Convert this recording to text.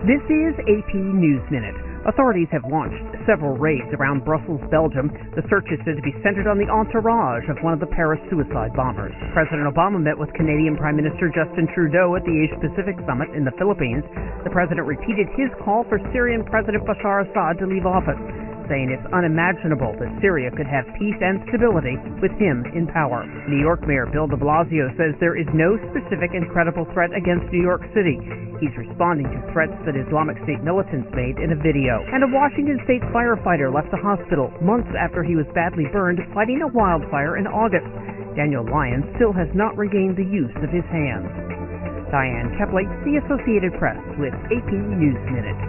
This is AP News Minute. Authorities have launched several raids around Brussels, Belgium. The search is said to be centered on the entourage of one of the Paris suicide bombers. President Obama met with Canadian Prime Minister Justin Trudeau at the Asia-Pacific Summit in the Philippines. The president repeated his call for Syrian President Bashar Assad to leave office, saying it's unimaginable that Syria could have peace and stability with him in power. New York Mayor Bill de Blasio says there is no specific and credible threat against New York City. He's responding to threats that Islamic State militants made in a video. And a Washington State firefighter left the hospital months after he was badly burned fighting a wildfire in August. Daniel Lyons still has not regained the use of his hands. Diane Kepley, The Associated Press, with AP News Minute.